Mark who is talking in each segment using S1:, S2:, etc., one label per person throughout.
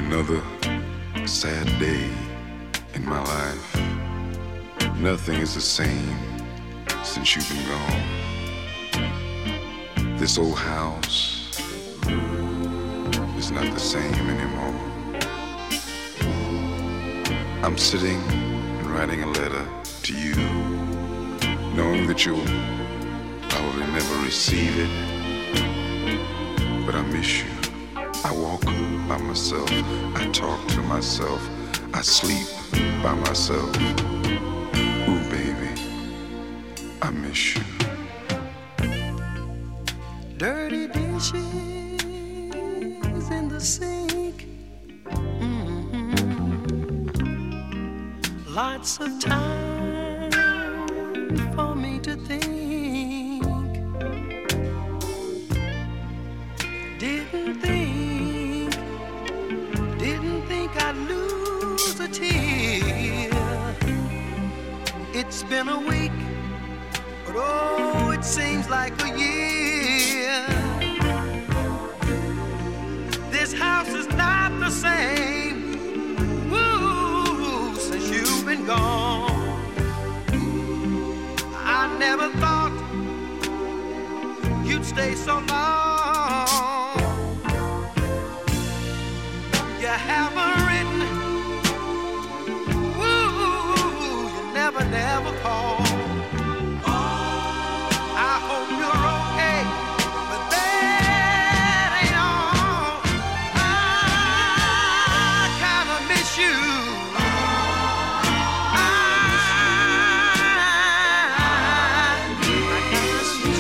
S1: Another sad day in my life. Nothing is the same since you've been gone. This old house is not the same anymore. I'm sitting and writing a letter to you, knowing that you'll probably never receive it, but I miss you. I walk by myself, I talk to myself, I sleep by myself. Ooh, baby, I miss you.
S2: Dirty dishes in the sink. Lots of time for me to think. Didn't think I'd lose a tear. It's been a week, but oh, it seems like a year. This house is not the same, woo, since you've been gone. I never thought you'd stay so long. You haven't written, woo, you never called. I hope you're okay, but that ain't all. I kinda miss you. I kinda miss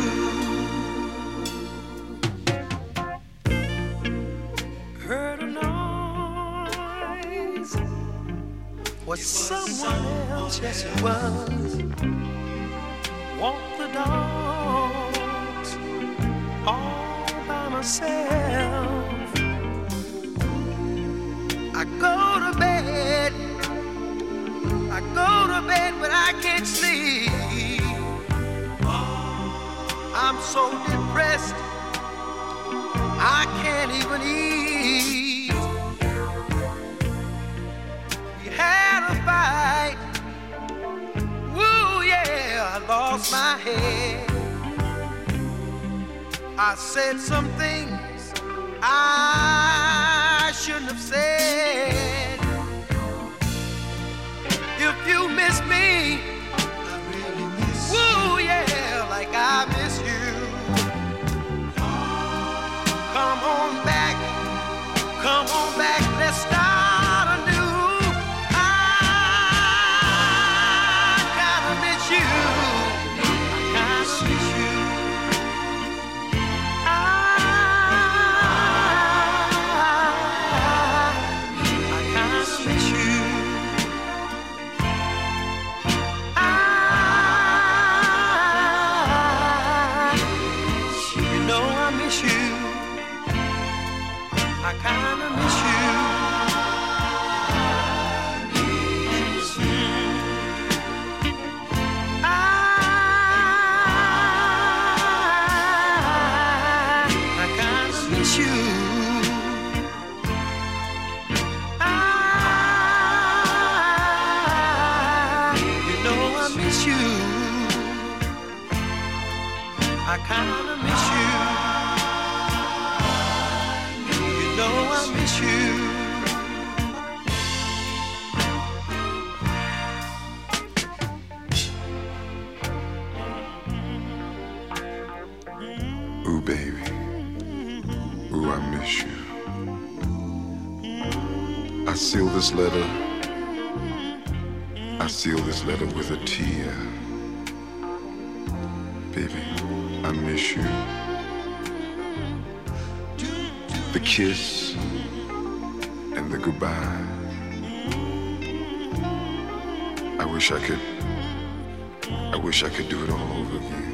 S2: you. Heard a noise. Was someone else? Yes, it was. Walk the dogs all by myself. I go to bed, but I can't sleep. I'm so depressed, I can't even eat. We had a fight. Woo, yeah, I lost my head. I said some things I shouldn't have said. If you miss me, I really miss you. Woo, yeah, like I miss you. Come on back, let's start anew. I kinda miss you. I kinda miss you. You know I miss you. I kinda miss you. I miss you.
S1: Ooh, baby. Ooh, I miss you. I seal this letter with a tear. Baby, I miss you. The kiss and the goodbye. I wish I could do it all over again.